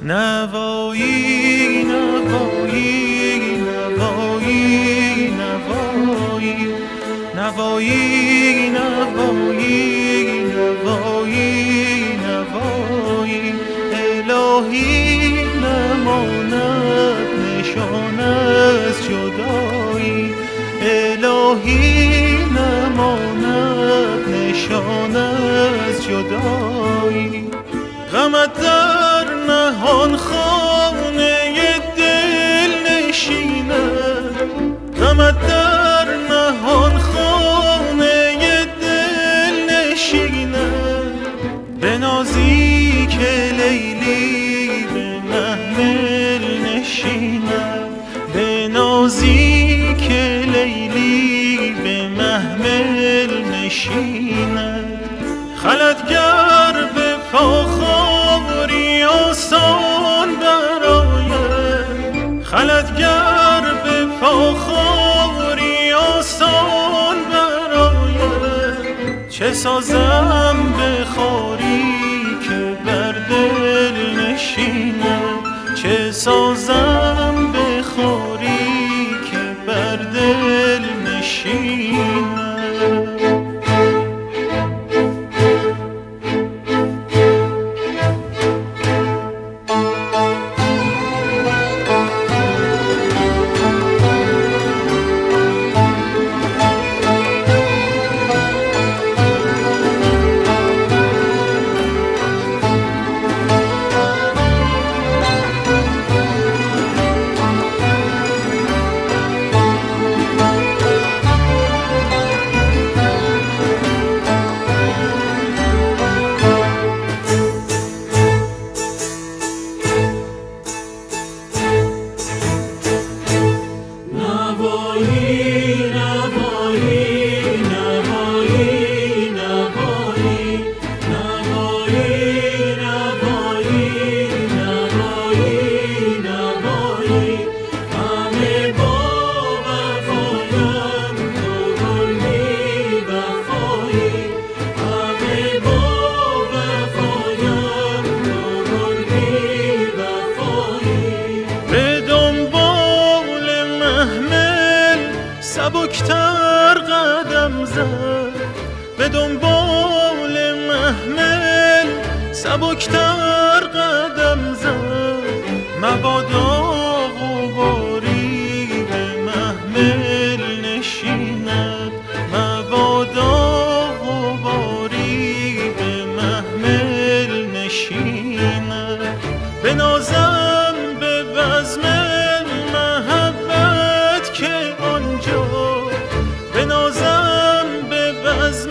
نوایی نوایی نوایی نوایی نوایی نوایی نوایی نوایی الهی نماند نشان از جدایی الهی نماند نشان از جدایی غمت در نهان خانه دل نشینه غمت در نهان خانه دل نشینه بنازی که لیلی به محمل نشینه بنازی که لیلی به محمل نشینه خلأتگر به پاخوری آسان برآید خلأتگر به پاخوری آسان برآید چه سازم به خاری که بر دل نشینه چه سازم به خاری که بر دل نشینه سبکتر قدم زد به دنبال محمل سبکتر قدم زد مبادا غباری به محمل نشیند مبادا غباری به محمل نشیند بنازم به بزم محبت که آنجا بنازم به بزم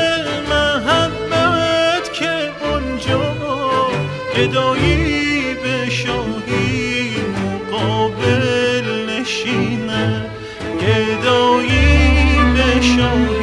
محبت که آنجا گدایی به شاهی مقابل نشینه گدایی به شاهی